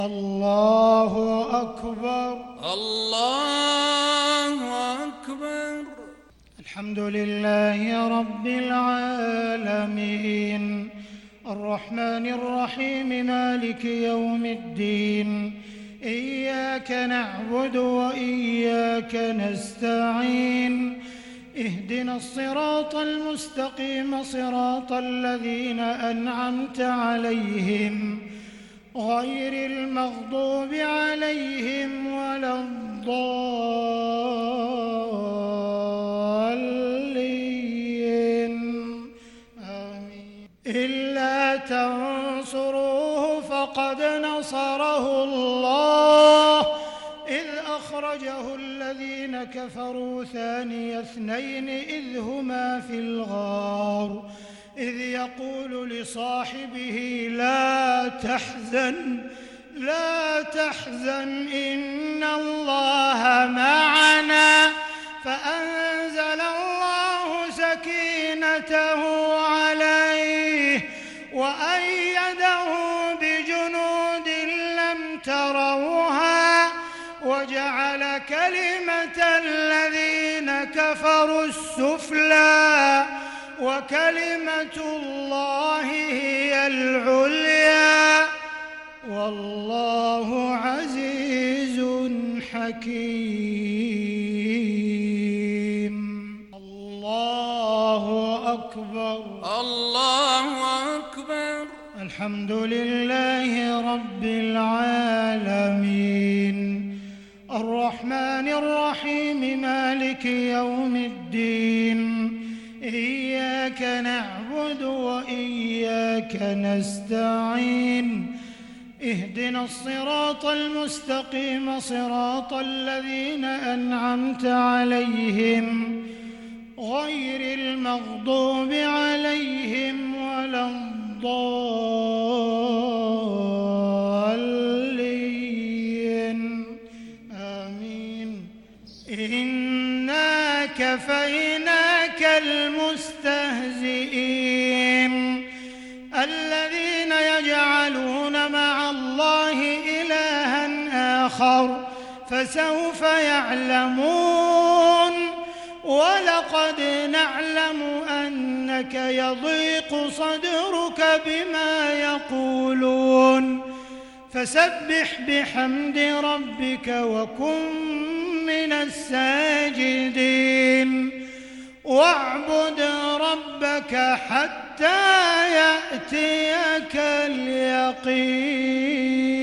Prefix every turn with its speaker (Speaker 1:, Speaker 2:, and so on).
Speaker 1: الله أكبر.
Speaker 2: الله أكبر.
Speaker 1: الحمد لله رب العالمين الرحمن الرحيم مالك يوم الدين إياك نعبد وإياك نستعين اهدنا الصراط المستقيم صراط الذين أنعمت عليهم غير المغضوب عليهم ولا الضالين آمين. إلا تنصروه فقد نصره الله إذ أخرجه الذين كفروا ثاني اثنين إذ هما في الغار إذ يقول لصاحبه لا تحزن إن الله معنا فأنزل الله سكينته عليه وأيده بجنود لم تروها وجعل كلمة الذين كفروا السفلى وكلمة الله هي العليا والله عزيز حكيم. الله أكبر.
Speaker 2: الله أكبر.
Speaker 1: الحمد لله رب العالمين الرحمن الرحيم مالك يوم الدين إياك نعبد وإياك نستعين اهدنا الصراط المستقيم صراط الذين أنعمت عليهم غير المغضوب عليهم ولا الضالين آمين. إنا كفيناك المستهزئين الذين يجعلون مع الله إلها آخر فسوف يعلمون ولقد نعلم أنك يضيق صدرك بما يقولون فسبح بحمد ربك وكن من الساجدين واعبد ربك حتى يأتيك اليقين.